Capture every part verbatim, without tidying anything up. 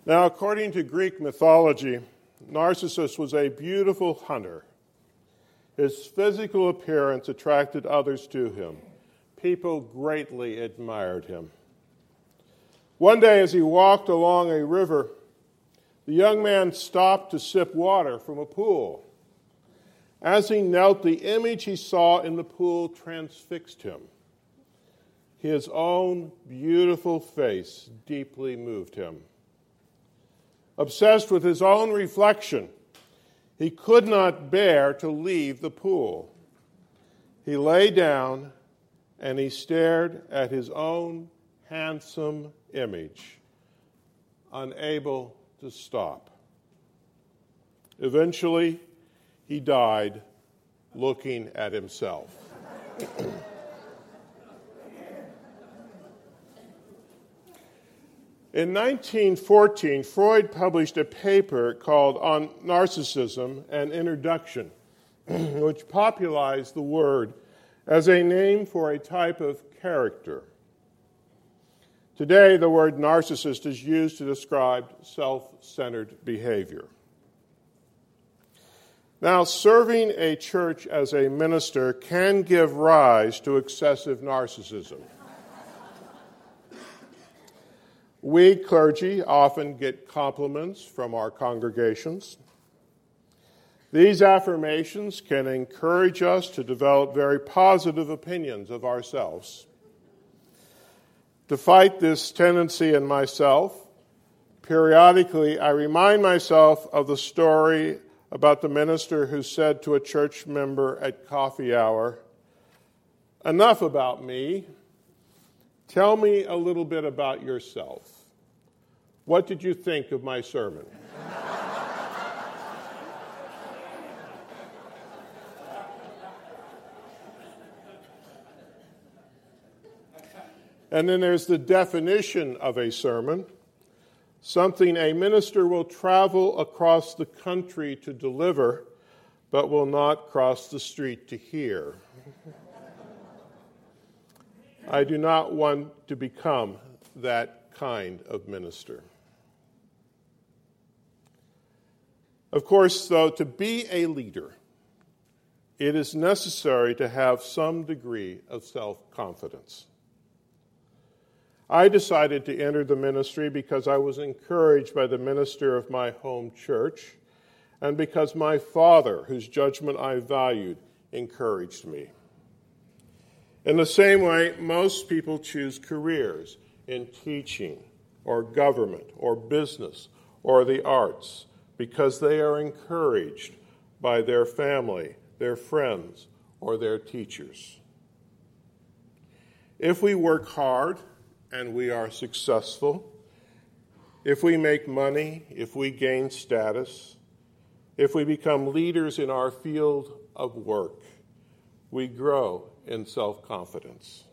Now, according to Greek mythology, Narcissus was a beautiful hunter. His physical appearance attracted others to him. People greatly admired him. One day, as he walked along a river, the young man stopped to sip water from a pool. As he knelt, the image he saw in the pool transfixed him. His own beautiful face deeply moved him. Obsessed with his own reflection, he could not bear to leave the pool. He lay down and he stared at his own handsome image, unable to stop. Eventually, he died looking at himself. In nineteen fourteen, Freud published a paper called On Narcissism, an Introduction, which popularized the word as a name for a type of character. Today, the word narcissist is used to describe self-centered behavior. Now, serving a church as a minister can give rise to excessive narcissism. We clergy often get compliments from our congregations. These affirmations can encourage us to develop very positive opinions of ourselves. To fight this tendency in myself, periodically I remind myself of the story about the minister who said to a church member at coffee hour, "Enough about me. Tell me a little bit about yourself. What did you think of my sermon?" And then there's the definition of a sermon, something a minister will travel across the country to deliver, but will not cross the street to hear. I do not want to become that kind of minister. Of course, though, to be a leader, it is necessary to have some degree of self-confidence. I decided to enter the ministry because I was encouraged by the minister of my home church and because my father, whose judgment I valued, encouraged me. In the same way, most people choose careers in teaching or government or business or the arts because they are encouraged by their family, their friends, or their teachers. If we work hard and we are successful, if we make money, if we gain status, if we become leaders in our field of work, we grow in self-confidence.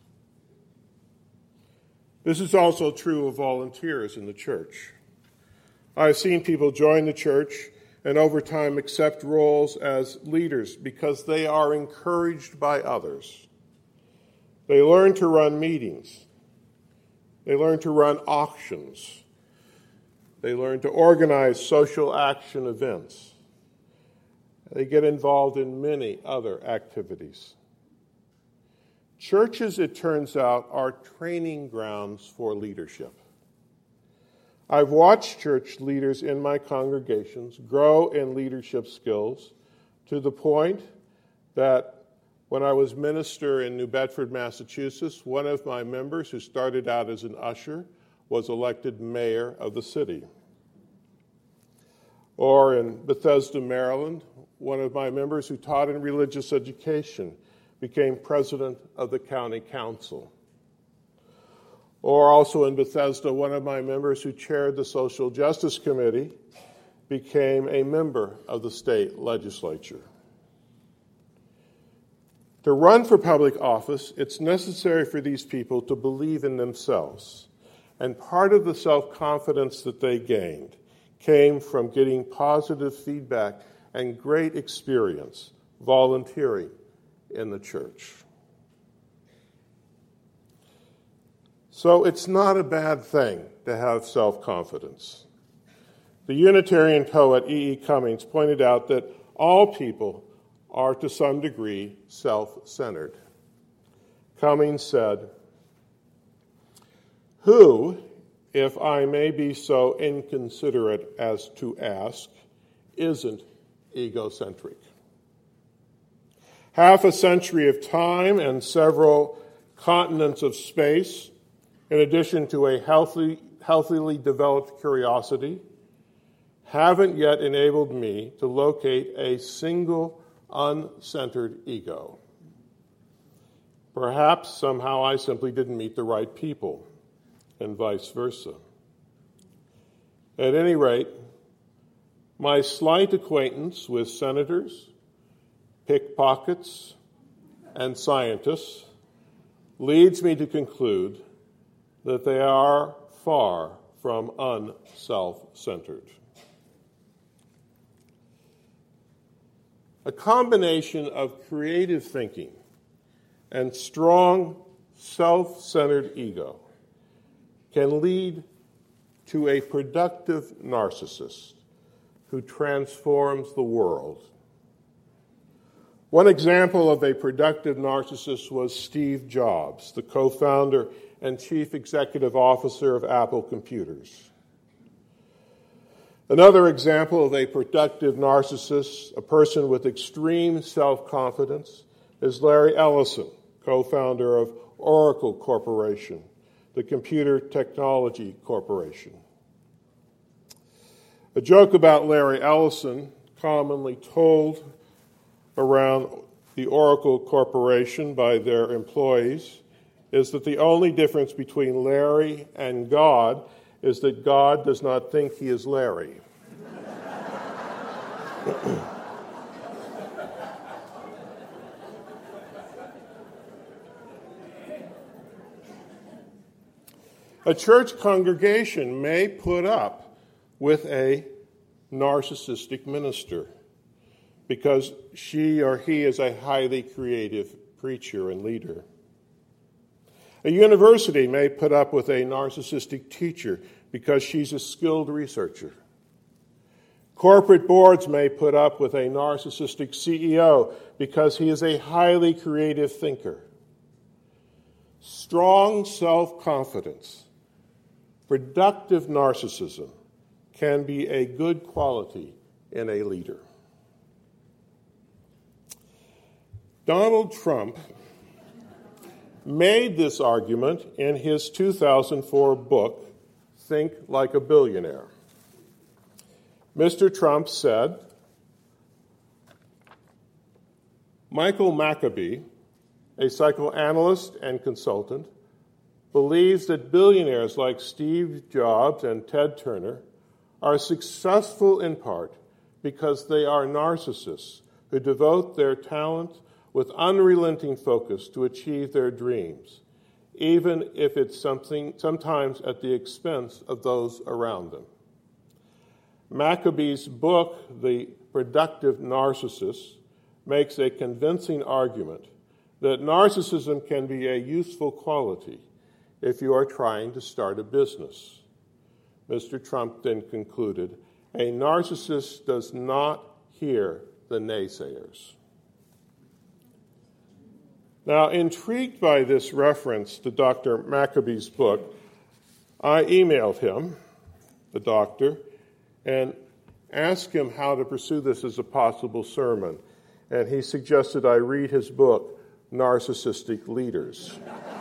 This is also true of volunteers in the church. I've seen people join the church and over time accept roles as leaders because they are encouraged by others. They learn to run meetings. They learn to run auctions. They learn to organize social action events. They get involved in many other activities. Churches, it turns out, are training grounds for leadership. I've watched church leaders in my congregations grow in leadership skills to the point that when I was minister in New Bedford, Massachusetts, one of my members who started out as an usher was elected mayor of the city. Or in Bethesda, Maryland, one of my members who taught in religious education became president of the county council. Or also in Bethesda, one of my members who chaired the Social Justice Committee became a member of the state legislature. To run for public office, it's necessary for these people to believe in themselves. And part of the self-confidence that they gained came from getting positive feedback and great experience volunteering in the church. So it's not a bad thing to have self-confidence. The Unitarian poet E E. Cummings pointed out that all people are to some degree self-centered. Cummings said, "Who, if I may be so inconsiderate as to ask, isn't egocentric?" Half a century of time and several continents of space, in addition to a healthy, healthily developed curiosity, haven't yet enabled me to locate a single uncentered ego. Perhaps somehow I simply didn't meet the right people, and vice versa. At any rate, my slight acquaintance with senators, pickpockets, and scientists leads me to conclude that they are far from unself-centered. A combination of creative thinking and strong self-centered ego can lead to a productive narcissist who transforms the world. One example of a productive narcissist was Steve Jobs, the co-founder and chief executive officer of Apple Computers. Another example of a productive narcissist, a person with extreme self-confidence, is Larry Ellison, co-founder of Oracle Corporation, the Computer Technology Corporation. A joke about Larry Ellison, commonly told around the Oracle Corporation by their employees, is that the only difference between Larry and God is that God does not think he is Larry. A church congregation may put up with a narcissistic minister because she or he is a highly creative preacher and leader. A university may put up with a narcissistic teacher because she's a skilled researcher. Corporate boards may put up with a narcissistic C E O because he is a highly creative thinker. Strong self-confidence, productive narcissism can be a good quality in a leader. Donald Trump made this argument in his two thousand four book, Think Like a Billionaire. Mister Trump said, Michael Maccabee, a psychoanalyst and consultant, believes that billionaires like Steve Jobs and Ted Turner are successful in part because they are narcissists who devote their talent with unrelenting focus to achieve their dreams, even if it's something sometimes at the expense of those around them. Maccabee's book, The Productive Narcissist, makes a convincing argument that narcissism can be a useful quality if you are trying to start a business. Mister Trump then concluded, a narcissist does not hear the naysayers. Now, intrigued by this reference to Doctor Maccabee's book, I emailed him, the doctor, and asked him how to pursue this as a possible sermon. And he suggested I read his book, Narcissistic Leaders.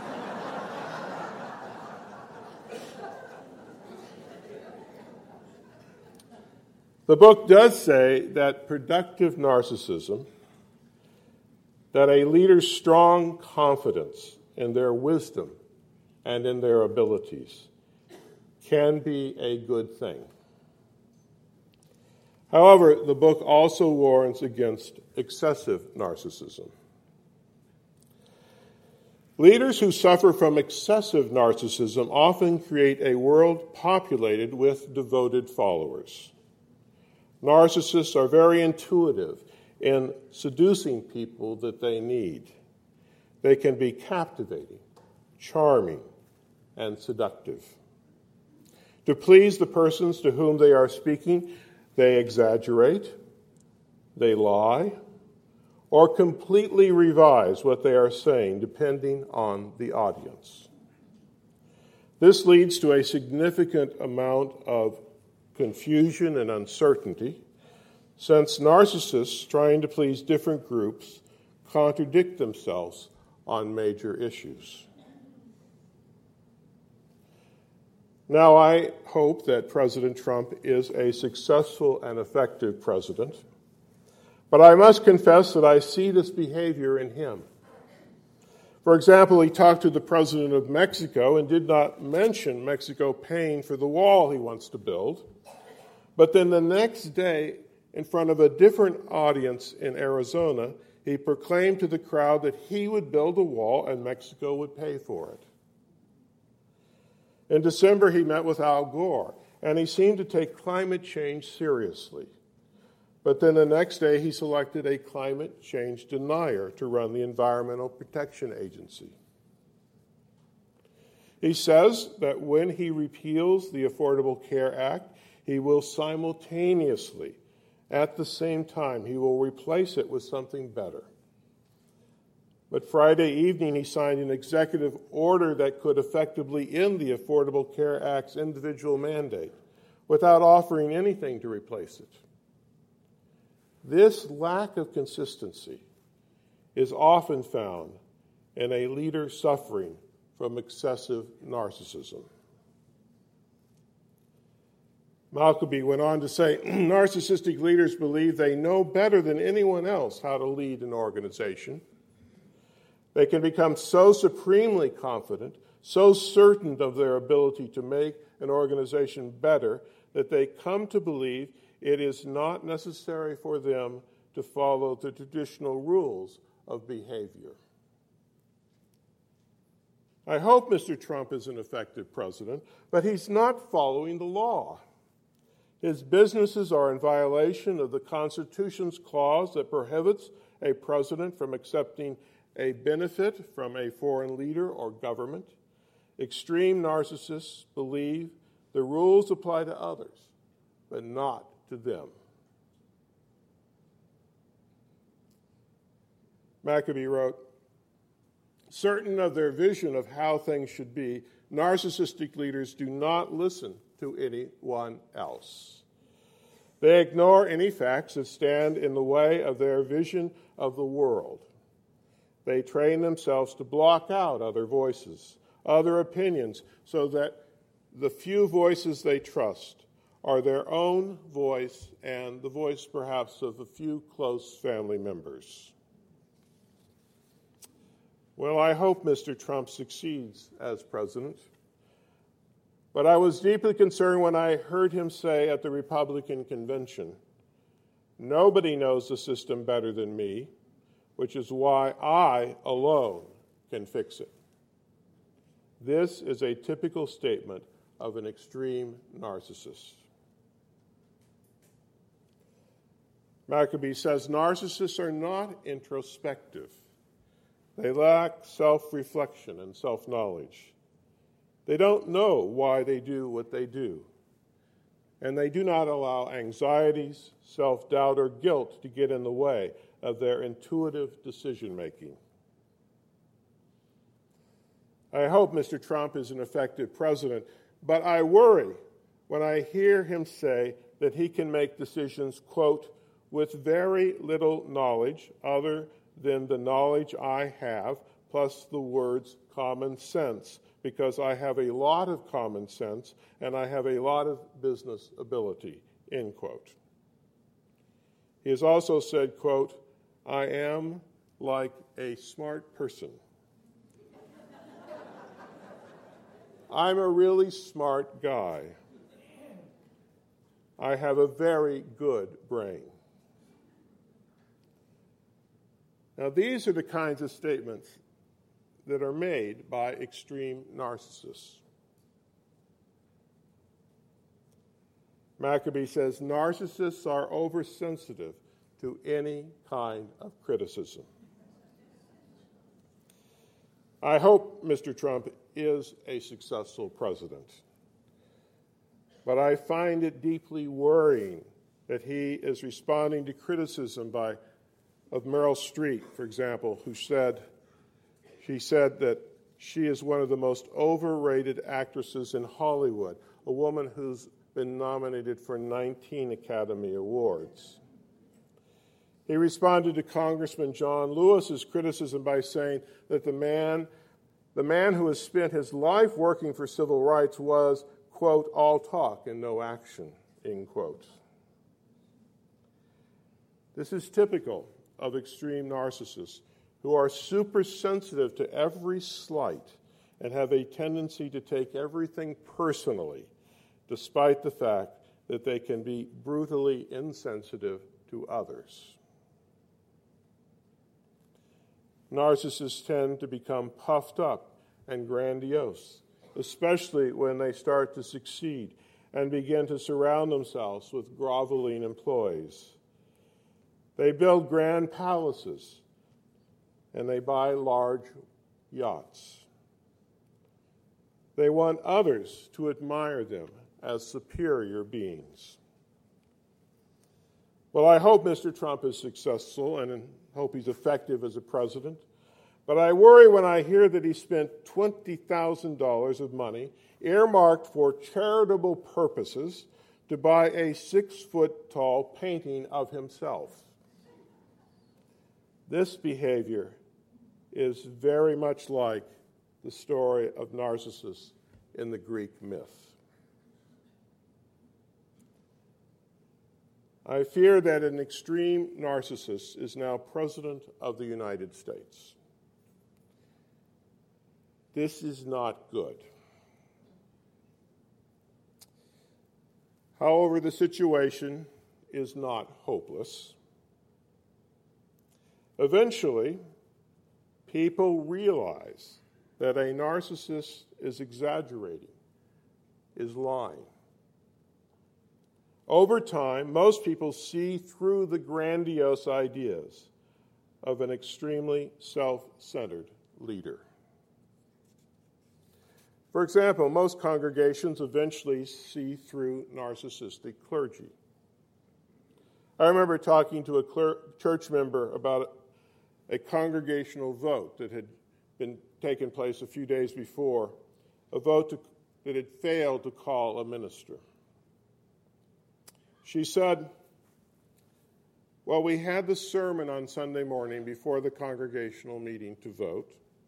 The book does say that productive narcissism, that a leader's strong confidence in their wisdom and in their abilities can be a good thing. However, the book also warns against excessive narcissism. Leaders who suffer from excessive narcissism often create a world populated with devoted followers. Narcissists are very intuitive in seducing people that they need. They can be captivating, charming, and seductive. To please the persons to whom they are speaking, they exaggerate, they lie, or completely revise what they are saying, depending on the audience. This leads to a significant amount of confusion and uncertainty, since narcissists trying to please different groups contradict themselves on major issues. Now, I hope that President Trump is a successful and effective president, but I must confess that I see this behavior in him. For example, he talked to the president of Mexico and did not mention Mexico paying for the wall he wants to build, but then the next day, in front of a different audience in Arizona, he proclaimed to the crowd that he would build a wall and Mexico would pay for it. In December, he met with Al Gore, and he seemed to take climate change seriously. But then the next day, he selected a climate change denier to run the Environmental Protection Agency. He says that when he repeals the Affordable Care Act, he will simultaneously, at the same time, he will replace it with something better. But Friday evening, he signed an executive order that could effectively end the Affordable Care Act's individual mandate without offering anything to replace it. This lack of consistency is often found in a leader suffering from excessive narcissism. Malkaby went on to say, narcissistic leaders believe they know better than anyone else how to lead an organization. They can become so supremely confident, so certain of their ability to make an organization better, that they come to believe it is not necessary for them to follow the traditional rules of behavior. I hope Mister Trump is an effective president, but he's not following the law. His businesses are in violation of the Constitution's clause that prohibits a president from accepting a benefit from a foreign leader or government. Extreme narcissists believe the rules apply to others, but not to them. Malkaby wrote, certain of their vision of how things should be, narcissistic leaders do not listen to anyone else. They ignore any facts that stand in the way of their vision of the world. They train themselves to block out other voices, other opinions, so that the few voices they trust are their own voice and the voice, perhaps, of a few close family members. Well, I hope Mister Trump succeeds as president. But I was deeply concerned when I heard him say at the Republican convention, nobody knows the system better than me, which is why I alone can fix it. This is a typical statement of an extreme narcissist. Malkaby says narcissists are not introspective. They lack self-reflection and self-knowledge. They don't know why they do what they do. And they do not allow anxieties, self-doubt, or guilt to get in the way of their intuitive decision-making. I hope Mister Trump is an effective president, but I worry when I hear him say that he can make decisions, quote, with very little knowledge other than the knowledge I have, plus the words common sense, because I have a lot of common sense and I have a lot of business ability, end quote. He has also said, quote, I am like a smart person. I'm a really smart guy. I have a very good brain. Now, these are the kinds of statements that are made by extreme narcissists. Malkaby says narcissists are oversensitive to any kind of criticism. I hope Mister Trump is a successful president. But I find it deeply worrying that he is responding to criticism by of Meryl Streep, for example, who said, she said that she is one of the most overrated actresses in Hollywood, a woman who's been nominated for nineteen Academy Awards. He responded to Congressman John Lewis's criticism by saying that the man, the man who has spent his life working for civil rights was, quote, all talk and no action, end quote. This is typical of extreme narcissists who are super sensitive to every slight and have a tendency to take everything personally, despite the fact that they can be brutally insensitive to others. Narcissists tend to become puffed up and grandiose, especially when they start to succeed and begin to surround themselves with groveling employees. They build grand palaces and they buy large yachts. They want others to admire them as superior beings. Well, I hope Mister Trump is successful and hope he's effective as a president, but I worry when I hear that he spent twenty thousand dollars of money earmarked for charitable purposes to buy a six-foot-tall painting of himself. This behavior is very much like the story of Narcissus in the Greek myth. I fear that an extreme narcissist is now President of the United States. This is not good. However, the situation is not hopeless. Eventually, people realize that a narcissist is exaggerating, is lying. Over time, most people see through the grandiose ideas of an extremely self-centered leader. For example, most congregations eventually see through narcissistic clergy. I remember talking to a cler- church member about a congregational vote that had been taken place a few days before, a vote to, that had failed to call a minister. She said, well, we had the sermon on Sunday morning before the congregational meeting to vote.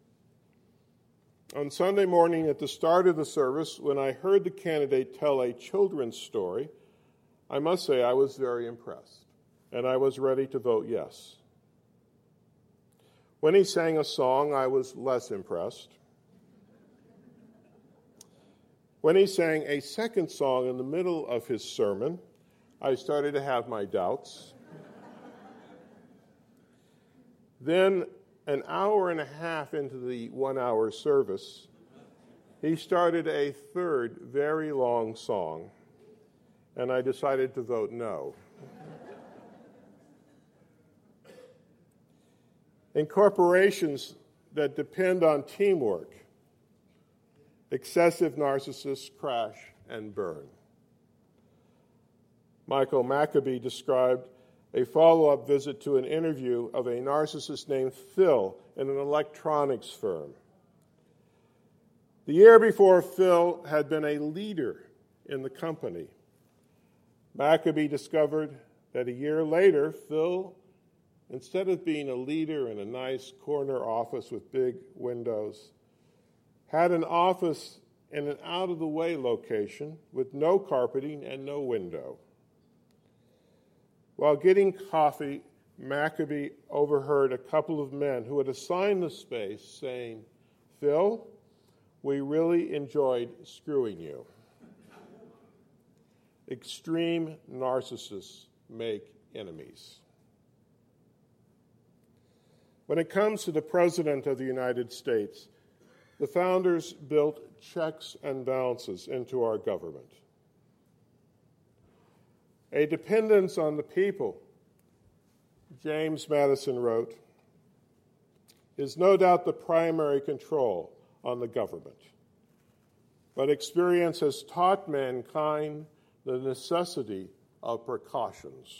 On Sunday morning at the start of the service, when I heard the candidate tell a children's story, I must say I was very impressed, and I was ready to vote yes. When he sang a song, I was less impressed. When he sang a second song in the middle of his sermon, I started to have my doubts. Then, an hour and a half into the one-hour service, he started a third very long song, and I decided to vote no. In corporations that depend on teamwork, excessive narcissists crash and burn. Michael Maccabee described a follow-up visit to an interview of a narcissist named Phil in an electronics firm. The year before, Phil had been a leader in the company. Maccabee discovered that a year later, Phil, instead of being a leader in a nice corner office with big windows, had an office in an out-of-the-way location with no carpeting and no window. While getting coffee, Maccabee overheard a couple of men who had assigned the space saying, "Phil, we really enjoyed screwing you." Extreme narcissists make enemies. When it comes to the President of the United States, the founders built checks and balances into our government. A dependence on the people, James Madison wrote, is no doubt the primary control on the government. but experience has taught mankind the necessity of precautions.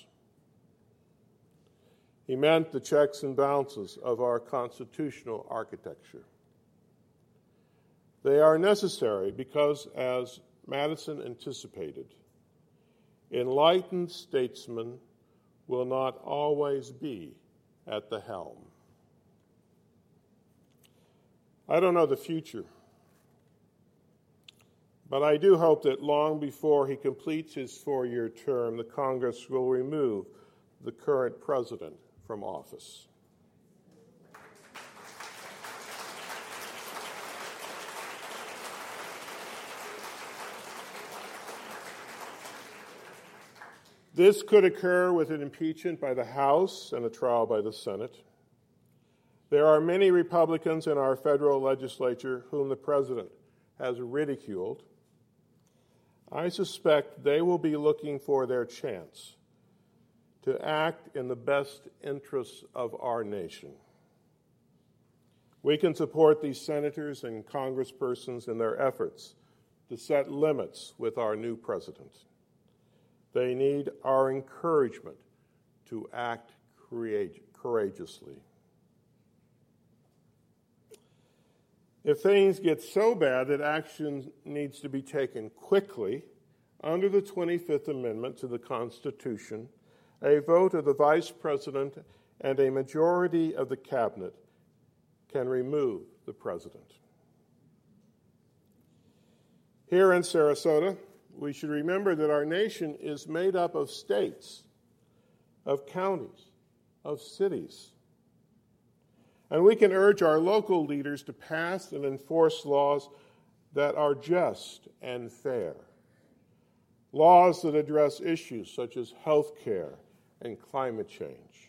He meant the checks and balances of our constitutional architecture. They are necessary because, as Madison anticipated, enlightened statesmen will not always be at the helm. I don't know the future, but I do hope that long before he completes his four-year term, the Congress will remove the current president from office. This could occur with an impeachment by the House and a trial by the Senate. There are many Republicans in our federal legislature whom the president has ridiculed. I suspect they will be looking for their chance to act in the best interests of our nation. We can support these senators and congresspersons in their efforts to set limits with our new president. They need our encouragement to act courageously. If things get so bad that action needs to be taken quickly, under the twenty-fifth Amendment to the Constitution, a vote of the Vice President and a majority of the Cabinet can remove the President. Here in Sarasota, we should remember that our nation is made up of states, of counties, of cities. And we can urge our local leaders to pass and enforce laws that are just and fair. Laws that address issues such as health care and climate change.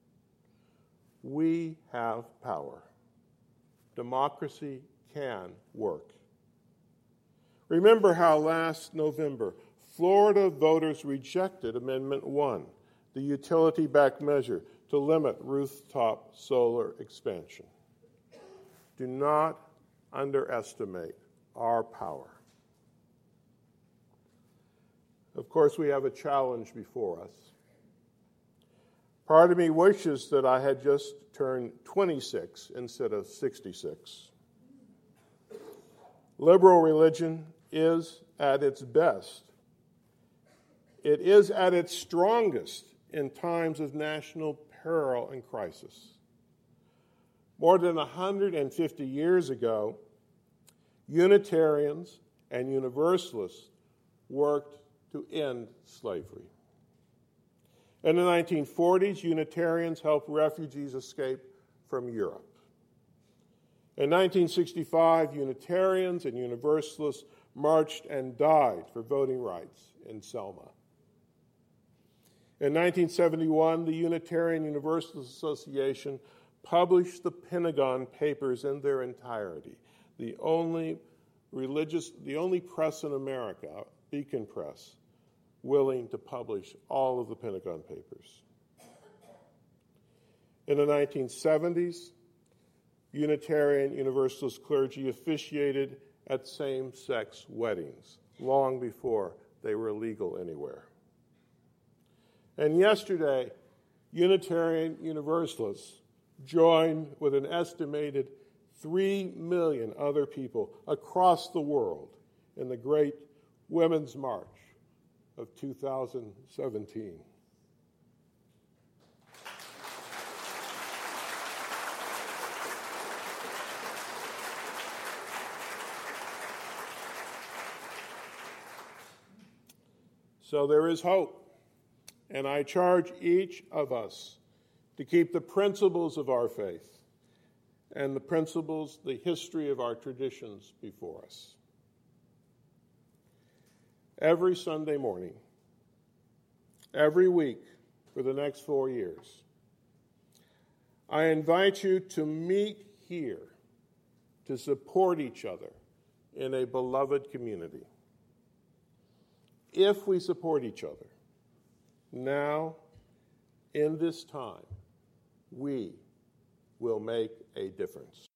We have power. Democracy can work. Remember how last November, Florida voters rejected Amendment one, the utility-backed measure to limit rooftop solar expansion. Do not underestimate our power. Of course, we have a challenge before us. Part of me wishes that I had just turned twenty-six instead of sixty-six. Liberal religion is at its best. It is at its strongest in times of national peril and crisis. More than one hundred fifty years ago, Unitarians and Universalists worked to end slavery. In the nineteen forties, Unitarians helped refugees escape from Europe. In nineteen sixty-five, Unitarians and Universalists marched and died for voting rights in Selma. In nineteen seventy-one, the Unitarian Universalist Association published the Pentagon Papers in their entirety, the only religious, the only press in America, Beacon Press, willing to publish all of the Pentagon Papers. In the nineteen seventies, Unitarian Universalist clergy officiated at same-sex weddings, long before they were legal anywhere. And yesterday, Unitarian Universalists joined with an estimated three million other people across the world in the Great Women's March of two thousand seventeen. So there is hope, and I charge each of us to keep the principles of our faith and the principles, the history of our traditions before us. Every Sunday morning, every week for the next four years, I invite you to meet here to support each other in a beloved community. If we support each other, now, in this time, we will make a difference.